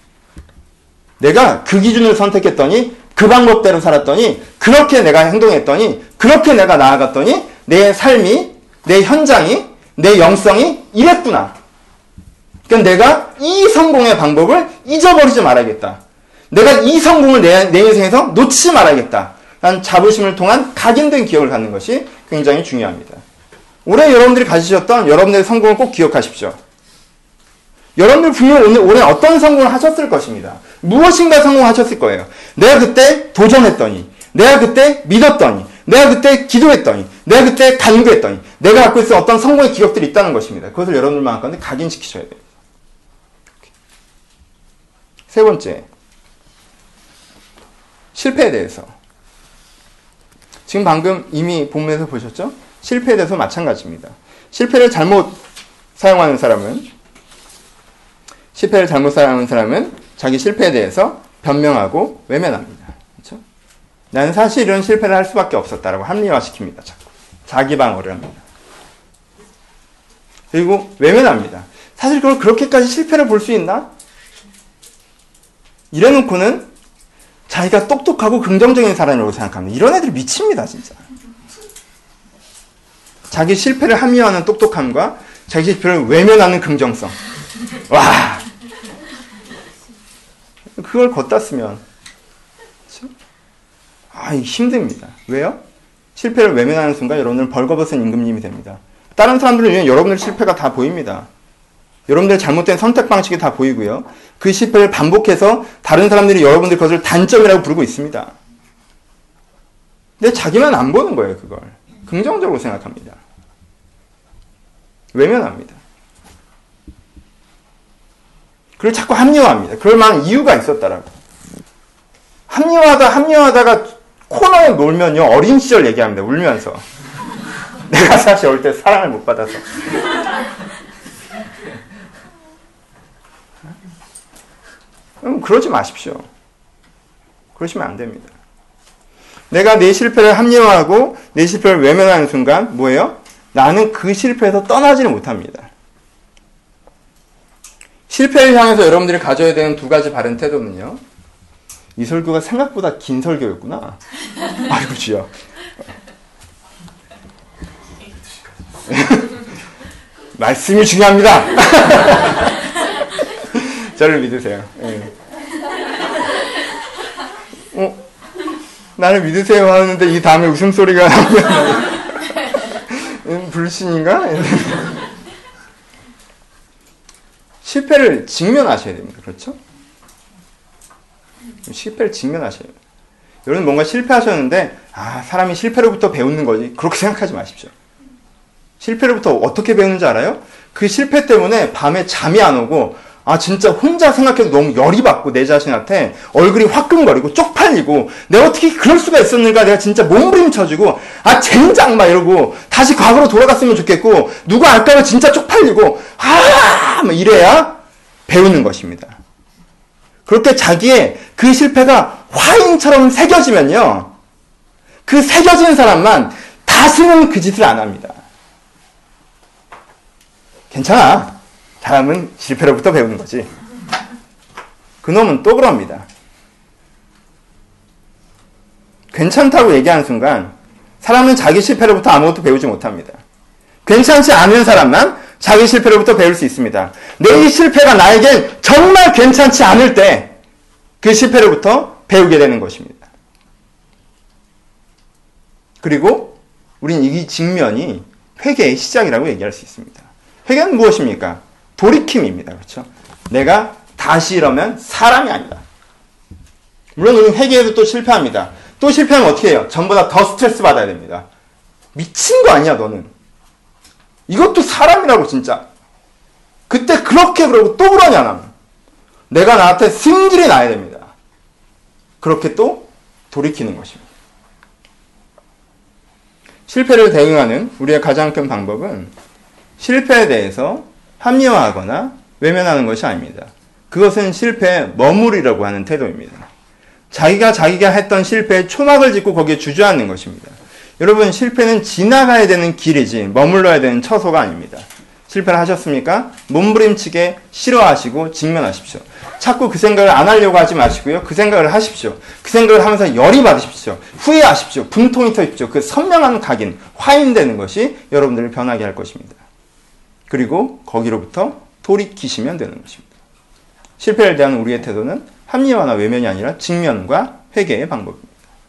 내가 그 기준을 선택했더니 그 방법대로 살았더니 그렇게 내가 행동했더니 그렇게 내가 나아갔더니 내 삶이, 내 현장이, 내 영성이 이랬구나. 그러니까 내가 이 성공의 방법을 잊어버리지 말아야겠다. 내가 이 성공을 내, 내 인생에서 놓치지 말아야겠다. 라는 자부심을 통한 각인된 기억을 갖는 것이 굉장히 중요합니다. 올해 여러분들이 가지셨던 여러분들의 성공을 꼭 기억하십시오. 여러분들 분명 오늘 올해 어떤 성공을 하셨을 것입니다. 무엇인가 성공하셨을 거예요. 내가 그때 도전했더니, 내가 그때 믿었더니, 내가 그때 기도했더니, 내가 그때 간구했더니, 내가 갖고 있는 어떤 성공의 기억들이 있다는 것입니다. 그것을 여러분들만 할 건데 각인시키셔야 돼요. 세 번째, 실패에 대해서. 지금 방금 이미 본문에서 보셨죠? 실패에 대해서 마찬가지입니다. 실패를 잘못 사용하는 사람은 실패를 잘못 사용하는 사람은 자기 실패에 대해서 변명하고 외면합니다. 그렇죠? 나는 사실 이런 실패를 할 수밖에 없었다라고 합리화시킵니다. 자꾸 자기 방어를 합니다. 그리고 외면합니다. 사실 그걸 그렇게까지 실패를 볼 수 있나? 이래놓고는 자기가 똑똑하고 긍정적인 사람이라고 생각합니다. 이런 애들 미칩니다, 진짜. 자기 실패를 합리화하는 똑똑함과 자기 실패를 외면하는 긍정성. 와! 그걸 걷다 쓰면, 아, 힘듭니다. 왜요? 실패를 외면하는 순간 여러분들은 벌거벗은 임금님이 됩니다. 다른 사람들은 그냥 여러분들 실패가 다 보입니다. 여러분들의 잘못된 선택 방식이 다 보이고요. 그 실패를 반복해서 다른 사람들이 여러분들 것을 단점이라고 부르고 있습니다. 근데 자기만 안 보는 거예요, 그걸. 긍정적으로 생각합니다. 외면합니다. 그걸 자꾸 합리화합니다. 그럴 만한 이유가 있었다라고. 합리화하다, 합리화하다가 코너에 놀면요, 어린 시절 얘기합니다. 울면서. 내가 사실 어릴 때 사랑을 못 받아서. 음, 그러지 마십시오. 그러시면 안 됩니다. 내가 내 실패를 합리화하고 내 실패를 외면하는 순간 뭐예요? 나는 그 실패에서 떠나지를 못합니다. 실패를 향해서 여러분들이 가져야 되는 두 가지 바른 태도는요. 이 설교가 생각보다 긴 설교였구나. 아이고 주여. 말씀이 중요합니다. 저를 믿으세요. 네. 어, 나를 믿으세요 하는데 이 다음에 웃음소리가 나오면 음, 불신인가? 실패를 직면하셔야 됩니다. 그렇죠? 실패를 직면하셔야 돼요. 여러분 뭔가 실패하셨는데 아, 사람이 실패로부터 배우는 거지. 그렇게 생각하지 마십시오. 실패로부터 어떻게 배우는지 알아요? 그 실패 때문에 밤에 잠이 안 오고 아 진짜 혼자 생각해도 너무 열이 받고 내 자신한테 얼굴이 화끈거리고 쪽팔리고 내가 어떻게 그럴 수가 있었는가 내가 진짜 몸부림쳐지고 아 젠장 막 이러고 다시 과거로 돌아갔으면 좋겠고 누가 알까봐 진짜 쪽팔리고 아 막 이래야 배우는 것입니다. 그렇게 자기의 그 실패가 화인처럼 새겨지면요. 그 새겨진 사람만 다시는 그 짓을 안 합니다. 괜찮아. 사람은 실패로부터 배우는 거지. 그놈은 또 그럽니다. 괜찮다고 얘기하는 순간 사람은 자기 실패로부터 아무것도 배우지 못합니다. 괜찮지 않은 사람만 자기 실패로부터 배울 수 있습니다. 내 이 실패가 나에겐 정말 괜찮지 않을 때 그 실패로부터 배우게 되는 것입니다. 그리고 우린 이 직면이 회개의 시작이라고 얘기할 수 있습니다. 회개는 무엇입니까? 돌이킴입니다. 그렇죠? 내가 다시 이러면 사람이 아니다. 물론 우리는 회개에도 또 실패합니다. 또 실패하면 어떻게 해요? 전보다 더 스트레스 받아야 됩니다. 미친 거 아니야 너는. 이것도 사람이라고 진짜. 그때 그렇게 그러고 또 그러냐 나는. 내가 나한테 승질이 나야 됩니다. 그렇게 또 돌이키는 것입니다. 실패를 대응하는 우리의 가장 큰 방법은 실패에 대해서 합리화하거나 외면하는 것이 아닙니다. 그것은 실패에 머무르려고 하는 태도입니다. 자기가 자기가 했던 실패에 초막을 짓고 거기에 주저앉는 것입니다. 여러분, 실패는 지나가야 되는 길이지 머물러야 되는 처소가 아닙니다. 실패를 하셨습니까? 몸부림치게 싫어하시고 직면하십시오. 자꾸 그 생각을 안 하려고 하지 마시고요. 그 생각을 하십시오. 그 생각을 하면서 열이 받으십시오. 후회하십시오. 분통이 터십시오. 그 선명한 각인, 화인되는 것이 여러분들을 변하게 할 것입니다. 그리고 거기로부터 돌이키시면 되는 것입니다. 실패에 대한 우리의 태도는 합리화나 외면이 아니라 직면과 회개의 방법입니다.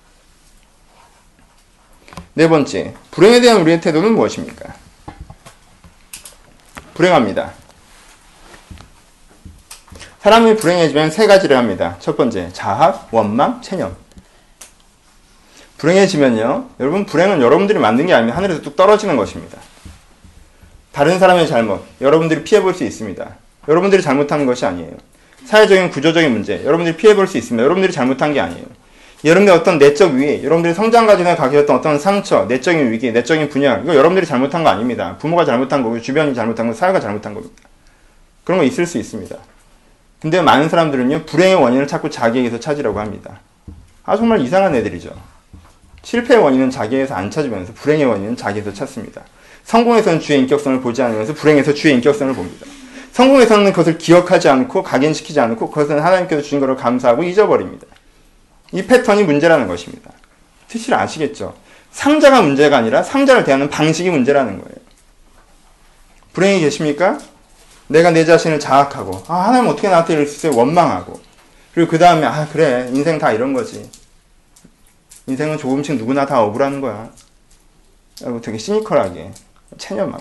네 번째, 불행에 대한 우리의 태도는 무엇입니까? 불행합니다. 사람이 불행해지면 세 가지를 합니다. 첫 번째, 자학, 원망, 체념. 불행해지면요, 여러분, 불행은 여러분들이 만든 게 아니면 하늘에서 뚝 떨어지는 것입니다. 다른 사람의 잘못, 여러분들이 피해볼 수 있습니다. 여러분들이 잘못한 것이 아니에요. 사회적인 구조적인 문제, 여러분들이 피해볼 수 있습니다. 여러분들이 잘못한 게 아니에요. 여러분들의 어떤 내적 위기, 여러분들이 성장 과정에 가졌던 어떤 상처, 내적인 위기, 내적인 분야, 이거 여러분들이 잘못한 거 아닙니다. 부모가 잘못한 거고, 주변이 잘못한 거, 사회가 잘못한 겁니다. 그런 거 있을 수 있습니다. 근데 많은 사람들은요, 불행의 원인을 자꾸 자기에게서 찾으려고 합니다. 아, 정말 이상한 애들이죠. 실패의 원인은 자기에게서 안 찾으면서 불행의 원인은 자기에서 찾습니다. 성공에서는 주의 인격성을 보지 않으면서 불행에서 주의 인격성을 봅니다. 성공에서는 그것을 기억하지 않고 각인시키지 않고 그것은 하나님께서 주신 것을 감사하고 잊어버립니다. 이 패턴이 문제라는 것입니다. 뜻을 아시겠죠? 상자가 문제가 아니라 상자를 대하는 방식이 문제라는 거예요. 불행히 계십니까? 내가 내 자신을 자학하고, 아, 하나님 어떻게 나한테 이럴 수 있어요? 원망하고. 그리고 그 다음에, 아, 그래. 인생 다 이런 거지. 인생은 조금씩 누구나 다 억울한 거야. 라고 되게 시니컬하게 체념하고.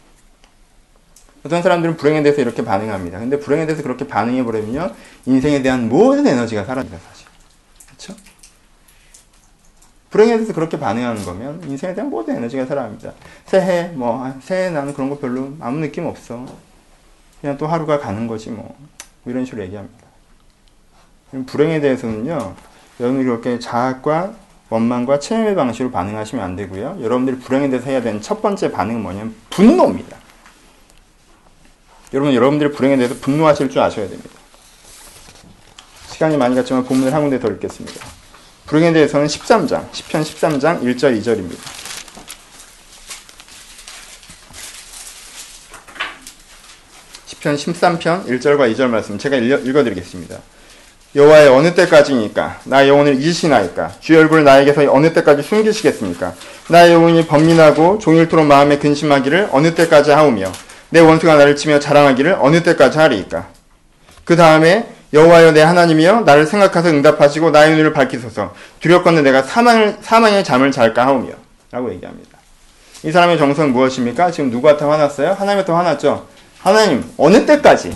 어떤 사람들은 불행에 대해서 이렇게 반응합니다. 근데 불행에 대해서 그렇게 반응해버리면요, 인생에 대한 모든 에너지가 사라집니다, 사실. 그렇죠? 불행에 대해서 그렇게 반응하는 거면 인생에 대한 모든 에너지가 사라집니다. 새해, 뭐, 아, 새해 나는 그런 거 별로 아무 느낌 없어. 그냥 또 하루가 가는 거지, 뭐. 이런 식으로 얘기합니다. 불행에 대해서는요, 여러분들이 그렇게 자학과 원망과 체념의 방식으로 반응하시면 안 되고요. 여러분들이 불행에 대해서 해야 되는 첫 번째 반응은 뭐냐면 분노입니다. 여러분, 여러분들이 불행에 대해서 분노하실 줄 아셔야 됩니다. 시간이 많이 갔지만 본문을 한 군데 더 읽겠습니다. 불행에 대해서는 십삼 장, 시편 십삼 장 일 절 이 절입니다. 시편 십삼 편 일 절과 이 절 말씀 제가 읽어드리겠습니다. 여호와의 어느 때까지니까 나의 영혼을 잊으시나이까 주의 얼굴을 나에게서 어느 때까지 숨기시겠습니까? 나의 영혼이 번민하고 종일토록 마음에 근심하기를 어느 때까지 하오며 내 원수가 나를 치며 자랑하기를 어느 때까지 하리이까? 그 다음에 여호와여 내 하나님이여 나를 생각하사 응답하시고 나의 눈을 밝히소서 두렵건대 내가 사망을, 사망의 잠을 잘까 하오며 라고 얘기합니다. 이 사람의 정서는 무엇입니까? 지금 누구한테 화났어요? 하나님한테 화났죠? 하나님 어느 때까지?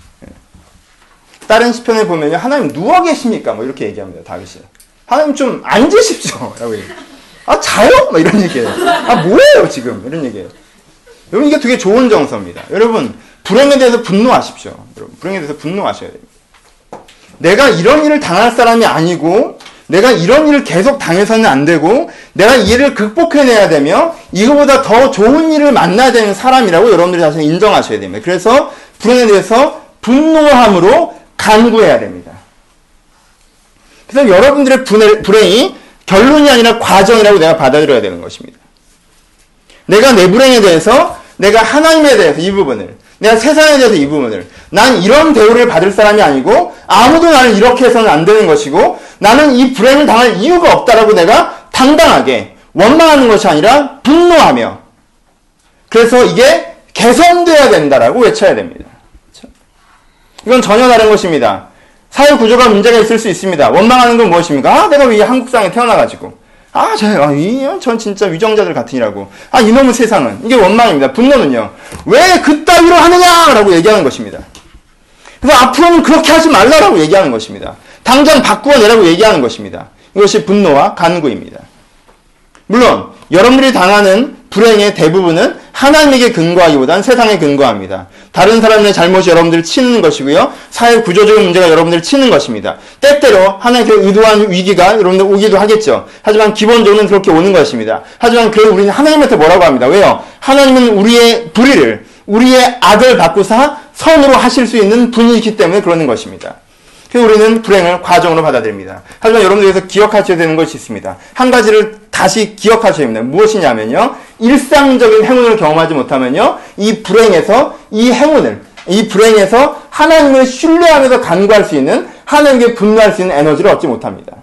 다른 시편에 보면요, 하나님 누워 계십니까? 뭐 이렇게 얘기합니다. 다윗이. 하나님 좀 앉으십시오. 라고 얘기해요. 아, 자요? 막 이런 얘기예요. 아, 뭐예요, 지금? 이런 얘기예요. 여러분, 이게 되게 좋은 정서입니다. 여러분, 불행에 대해서 분노하십시오. 여러분, 불행에 대해서 분노하셔야 됩니다. 내가 이런 일을 당할 사람이 아니고, 내가 이런 일을 계속 당해서는 안 되고, 내가 이 일을 극복해내야 되며, 이거보다 더 좋은 일을 만나야 되는 사람이라고 여러분들이 자신을 인정하셔야 됩니다. 그래서 불행에 대해서 분노함으로 간구해야 됩니다. 그래서 여러분들의 불행이 결론이 아니라 과정이라고 내가 받아들여야 되는 것입니다. 내가 내 불행에 대해서, 내가 하나님에 대해서 이 부분을, 내가 세상에 대해서 이 부분을, 난 이런 대우를 받을 사람이 아니고 아무도 나를 이렇게 해서는 안 되는 것이고 나는 이 불행을 당할 이유가 없다라고 내가 당당하게 원망하는 것이 아니라 분노하며, 그래서 이게 개선돼야 된다라고 외쳐야 됩니다. 이건 전혀 다른 것입니다. 사회 구조가 문제가 있을 수 있습니다. 원망하는 건 무엇입니까? 아, 내가 왜 한국 땅에 태어나가지고. 아, 저, 아, 이, 전 진짜 위정자들 같으니라고. 아, 이놈의 세상은. 이게 원망입니다. 분노는요. 왜 그따위로 하느냐! 라고 얘기하는 것입니다. 그래서 앞으로는 그렇게 하지 말라라고 얘기하는 것입니다. 당장 바꾸어내라고 얘기하는 것입니다. 이것이 분노와 간구입니다. 물론, 여러분들이 당하는 불행의 대부분은 하나님에게 근거하기보다는 세상에 근거합니다. 다른 사람의 잘못이 여러분들을 치는 것이고요. 사회 구조적인 문제가 여러분들을 치는 것입니다. 때때로 하나님께 의도한 위기가 여러분들 오기도 하겠죠. 하지만 기본적으로는 그렇게 오는 것입니다. 하지만 그래도 우리는 하나님한테 뭐라고 합니다. 왜요? 하나님은 우리의 불의를, 우리의 악을 바꾸사 선으로 하실 수 있는 분이기 때문에 그러는 것입니다. 그래서 우리는 불행을 과정으로 받아들입니다. 하지만 여러분들께서 기억하셔야 되는 것이 있습니다. 한 가지를 다시 기억하셔야 됩니다. 무엇이냐면요. 일상적인 행운을 경험하지 못하면요. 이 불행에서, 이 행운을, 이 불행에서 하나님을 신뢰하면서 간구할 수 있는, 하나님께 분노할 수 있는 에너지를 얻지 못합니다.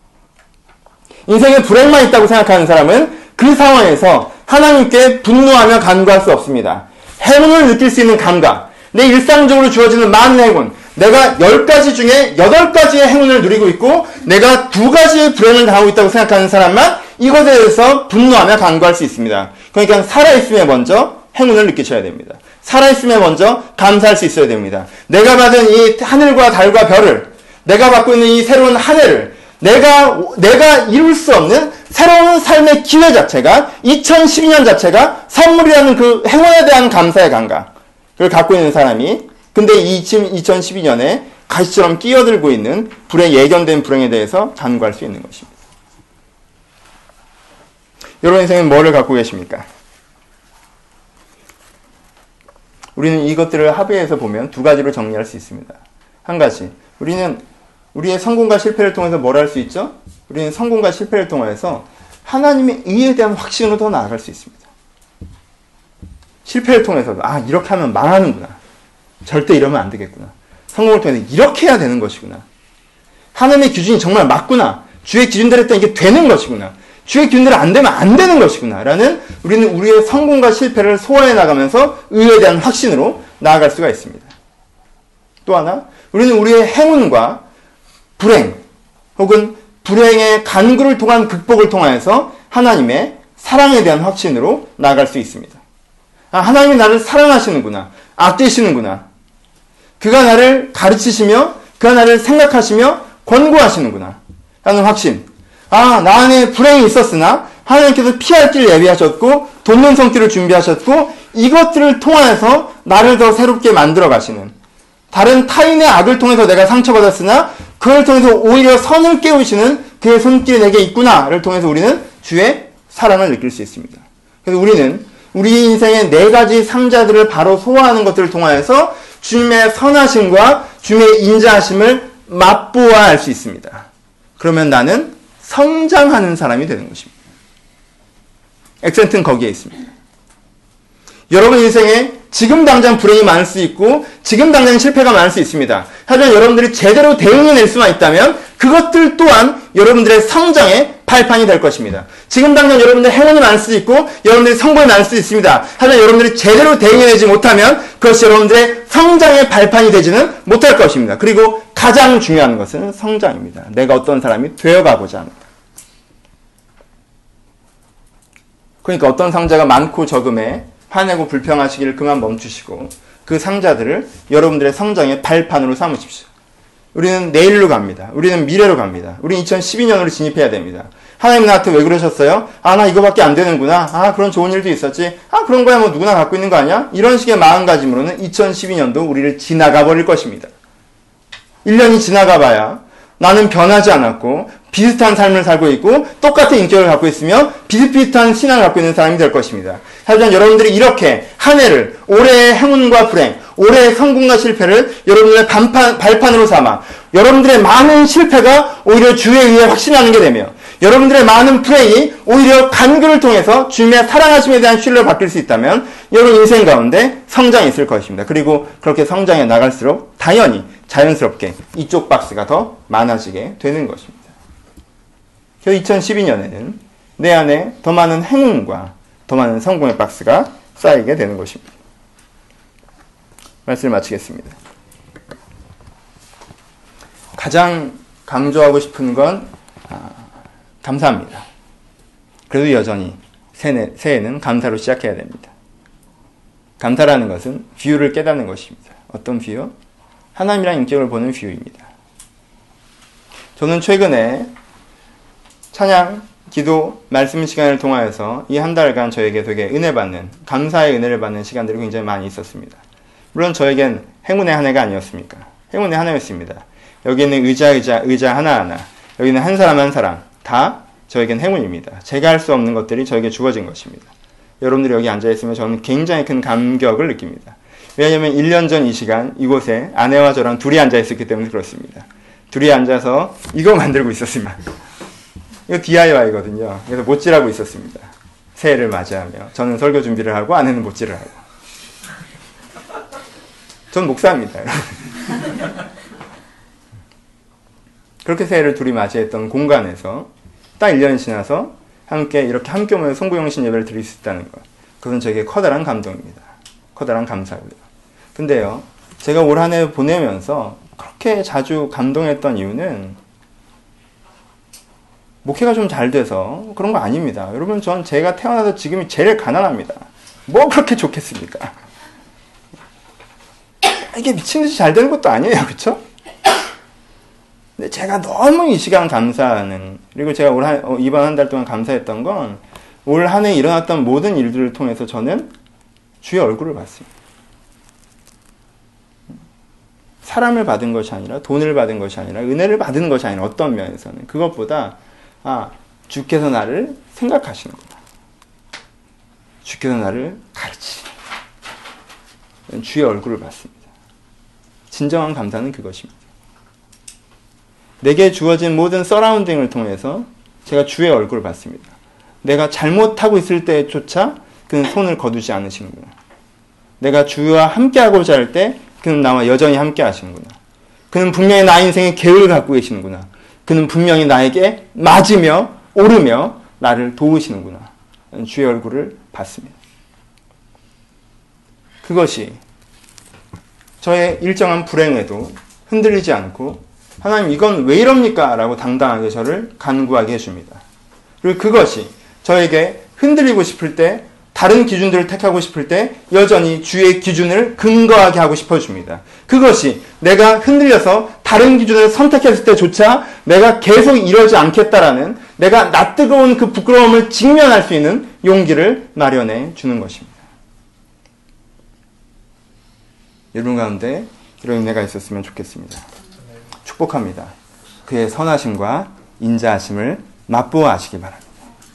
인생에 불행만 있다고 생각하는 사람은 그 상황에서 하나님께 분노하며 간구할 수 없습니다. 행운을 느낄 수 있는 감각, 내 일상적으로 주어지는 많은 행운, 내가 열 가지 중에 여덟 가지의 행운을 누리고 있고 내가 두 가지의 불행을 당하고 있다고 생각하는 사람만 이것에 대해서 분노하며 간구할 수 있습니다. 그러니까 살아있음에 먼저 행운을 느끼셔야 됩니다. 살아있음에 먼저 감사할 수 있어야 됩니다. 내가 받은 이 하늘과 달과 별을, 내가 받고 있는 이 새로운 한 해를, 내가, 내가 이룰 수 없는 새로운 삶의 기회 자체가, 이천십이 년 자체가 선물이라는 그 행운에 대한 감사의 감각을 갖고 있는 사람이, 근데 이 이천십이 년에 가시처럼 끼어들고 있는 불행, 예견된 불행에 대해서 간구할 수 있는 것입니다. 여러분 인생은 뭐를 갖고 계십니까? 우리는 이것들을 합의해서 보면 두 가지로 정리할 수 있습니다. 한 가지, 우리는 우리의 성공과 실패를 통해서 뭘 할 수 있죠? 우리는 성공과 실패를 통해서 하나님의 의에 대한 확신으로 더 나아갈 수 있습니다. 실패를 통해서도 아, 이렇게 하면 망하는구나. 절대 이러면 안 되겠구나. 성공을 통해서 이렇게 해야 되는 것이구나. 하나님의 기준이 정말 맞구나. 주의 기준대로 했더니 이게 되는 것이구나. 주의 기준대로 안 되면 안 되는 것이구나. 라는 우리는 우리의 성공과 실패를 소화해 나가면서 의에 대한 확신으로 나아갈 수가 있습니다. 또 하나, 우리는 우리의 행운과 불행 혹은 불행의 간구를 통한 극복을 통하여서 하나님의 사랑에 대한 확신으로 나아갈 수 있습니다. 아, 하나님이 나를 사랑하시는구나. 아끼시는구나. 그가 나를 가르치시며 그가 나를 생각하시며 권고하시는구나 라는 확신. 아, 나 안에 불행이 있었으나 하나님께서 피할 길을 예비하셨고 돕는 성길을 준비하셨고 이것들을 통해서 나를 더 새롭게 만들어 가시는, 다른 타인의 악을 통해서 내가 상처받았으나 그걸 통해서 오히려 선을 깨우시는 그의 손길이 내게 있구나를 통해서 우리는 주의 사랑을 느낄 수 있습니다. 그래서 우리는 우리 인생의 네 가지 상자들을 바로 소화하는 것들을 통하여서 주님의 선하심과 주님의 인자하심을 맛보아야 할 수 있습니다. 그러면 나는 성장하는 사람이 되는 것입니다. 액센트는 거기에 있습니다. 여러분 인생에 지금 당장 불행이 많을 수 있고 지금 당장 실패가 많을 수 있습니다. 하지만 여러분들이 제대로 대응해낼 수만 있다면 그것들 또한 여러분들의 성장의 발판이 될 것입니다. 지금 당장 여러분들의 행운이 많을 수 있고 여러분들의 성공이 많을 수 있습니다. 하지만 여러분들이 제대로 대응해내지 못하면 그것이 여러분들의 성장의 발판이 되지는 못할 것입니다. 그리고 가장 중요한 것은 성장입니다. 내가 어떤 사람이 되어가고자 합니다. 그러니까 어떤 상자가 많고 적음에 화내고 불평하시기를 그만 멈추시고 그 상자들을 여러분들의 성장의 발판으로 삼으십시오. 우리는 내일로 갑니다. 우리는 미래로 갑니다. 우리는 이천십이 년으로 진입해야 됩니다. 하나님 나한테 왜 그러셨어요? 아, 나 이거밖에 안 되는구나. 아, 그런 좋은 일도 있었지. 아, 그런 거야 뭐 누구나 갖고 있는 거 아니야? 이런 식의 마음가짐으로는 이천십이 년도 우리를 지나가 버릴 것입니다. 일 년이 지나가 봐야 나는 변하지 않았고 비슷한 삶을 살고 있고 똑같은 인격을 갖고 있으며 비슷비슷한 신앙을 갖고 있는 사람이 될 것입니다. 하지만 여러분들이 이렇게 한 해를, 올해의 행운과 불행, 올해의 성공과 실패를 여러분들의 반판, 발판으로 삼아 여러분들의 많은 실패가 오히려 주에 의해 확신하는 게 되며 여러분들의 많은 불행이 오히려 간구를 통해서 주님의 사랑하심에 대한 신뢰로 바뀔 수 있다면 여러분 인생 가운데 성장이 있을 것입니다. 그리고 그렇게 성장해 나갈수록 당연히 자연스럽게 이쪽 박스가 더 많아지게 되는 것입니다. 그래서 이천십이 년에는 내 안에 더 많은 행운과 더 많은 성공의 박스가 쌓이게 되는 것입니다. 말씀을 마치겠습니다. 가장 강조하고 싶은 건 아, 감사합니다. 그래도 여전히 새해, 새해는 감사로 시작해야 됩니다. 감사라는 것은 뷰를 깨닫는 것입니다. 어떤 뷰요? 하나님이랑 인격을 보는 뷰입니다. 저는 최근에 찬양, 기도, 말씀 시간을 통하여서 이 한 달간 저에게 되게 은혜 받는, 감사의 은혜를 받는 시간들이 굉장히 많이 있었습니다. 물론 저에겐 행운의 한 해가 아니었습니까? 행운의 한 해였습니다. 여기 있는 의자, 의자, 의자 하나하나, 여기 있는 한 사람 한 사람, 다 저에겐 행운입니다. 제가 할 수 없는 것들이 저에게 주어진 것입니다. 여러분들이 여기 앉아있으면 저는 굉장히 큰 감격을 느낍니다. 왜냐하면 일 년 전 이 시간 이곳에 아내와 저랑 둘이 앉아있었기 때문에 그렇습니다. 둘이 앉아서 이거 만들고 있었습니다. 이거 디아이와이거든요. 그래서 못질하고 있었습니다. 새해를 맞이하며 저는 설교 준비를 하고 아내는 못질을 하고. 전 목사입니다. 그렇게 새해를 둘이 맞이했던 공간에서 딱 일 년이 지나서 함께 이렇게 함께 모여 송구영신 예배를 드릴 수 있다는 것, 그것은 저에게 커다란 감동입니다. 커다란 감사고요. 근데요, 제가 올 한 해 보내면서 그렇게 자주 감동했던 이유는 목회가 좀 잘 돼서 그런 거 아닙니다. 여러분, 전 제가 태어나서 지금이 제일 가난합니다. 뭐 그렇게 좋겠습니까? 이게 미친듯이 잘 되는 것도 아니에요. 그쵸? 근데 제가 너무 이 시간 감사하는, 그리고 제가 올 한, 어, 이번 한 달 동안 감사했던 건 올 한 해 일어났던 모든 일들을 통해서 저는 주의 얼굴을 봤습니다. 사람을 받은 것이 아니라, 돈을 받은 것이 아니라, 은혜를 받은 것이 아니라, 어떤 면에서는 그것보다 아, 주께서 나를 생각하시는구나. 주께서 나를 가르치시는 주의 얼굴을 봤습니다. 진정한 감사는 그것입니다. 내게 주어진 모든 서라운딩을 통해서 제가 주의 얼굴을 봤습니다. 내가 잘못하고 있을 때조차 그는 손을 거두지 않으시는구나. 내가 주와 함께하고자 할 때 그는 나와 여전히 함께 하시는구나. 그는 분명히 나 인생에 계획을 갖고 계시는구나. 그는 분명히 나에게 맞으며 오르며 나를 도우시는구나. 주의 얼굴을 봤습니다. 그것이 저의 일정한 불행에도 흔들리지 않고 하나님 이건 왜 이럽니까? 라고 당당하게 저를 간구하게 해줍니다. 그리고 그것이 저에게 흔들리고 싶을 때, 다른 기준들을 택하고 싶을 때 여전히 주의 기준을 근거하게 하고 싶어줍니다. 그것이 내가 흔들려서 다른 기준을 선택했을 때조차 내가 계속 이러지 않겠다라는, 내가 낯뜨거운 그 부끄러움을 직면할 수 있는 용기를 마련해 주는 것입니다. 여러분 가운데 이런 은혜가 있었으면 좋겠습니다. 축복합니다. 그의 선하심과 인자하심을 맛보아 하시기 바랍니다.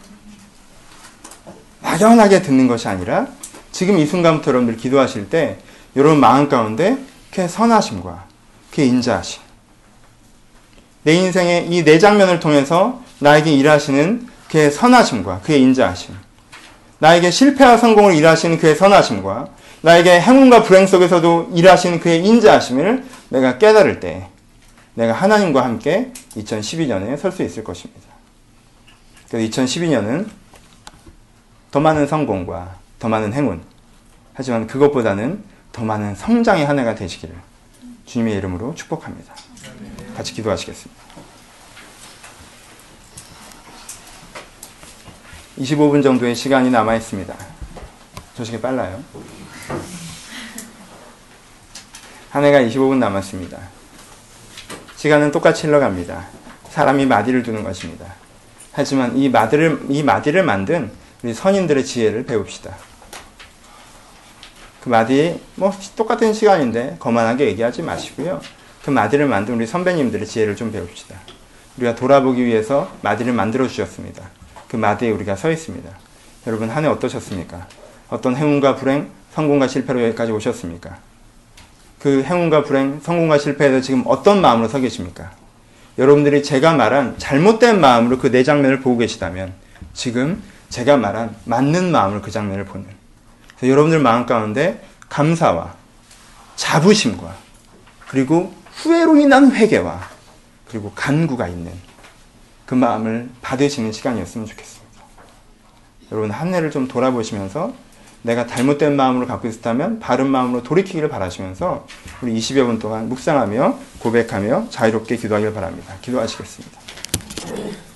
막연하게 듣는 것이 아니라 지금 이 순간부터 여러분들 기도하실 때 여러분 마음 가운데 그의 선하심과 그의 인자하심, 내 인생의 이 네 장면을 통해서 나에게 일하시는 그의 선하심과 그의 인자하심, 나에게 실패와 성공을 일하시는 그의 선하심과 나에게 행운과 불행 속에서도 일하시는 그의 인자하심을 내가 깨달을 때 내가 하나님과 함께 이천십이 년에 설 수 있을 것입니다. 그래서 이천십이 년은 더 많은 성공과 더 많은 행운, 하지만 그것보다는 더 많은 성장의 한 해가 되시기를 주님의 이름으로 축복합니다. 같이 기도하시겠습니다. 이십오 분 정도의 시간이 남아 있습니다. 조식이 빨라요. 한 해가 이십오 분 남았습니다. 시간은 똑같이 흘러갑니다. 사람이 마디를 두는 것입니다. 하지만 이 마디를, 이 마디를 만든 우리 선인들의 지혜를 배웁시다. 그 마디, 뭐, 똑같은 시간인데 거만하게 얘기하지 마시고요. 그 마디를 만든 우리 선배님들의 지혜를 좀 배웁시다. 우리가 돌아보기 위해서 마디를 만들어 주셨습니다. 그 마디에 우리가 서 있습니다. 여러분, 한 해 어떠셨습니까? 어떤 행운과 불행, 성공과 실패로 여기까지 오셨습니까? 그 행운과 불행, 성공과 실패에서 지금 어떤 마음으로 서 계십니까? 여러분들이 제가 말한 잘못된 마음으로 그 네 장면을 보고 계시다면 지금 제가 말한 맞는 마음으로 그 장면을 보는, 그래서 여러분들 마음 가운데 감사와 자부심과 그리고 후회로 인한 회개와 그리고 간구가 있는 그 마음을 받으시는 시간이었으면 좋겠습니다. 여러분 한 해를 좀 돌아보시면서 내가 잘못된 마음으로 갖고 있었다면 바른 마음으로 돌이키기를 바라시면서 우리 이십여 분 동안 묵상하며 고백하며 자유롭게 기도하기를 바랍니다. 기도하시겠습니다.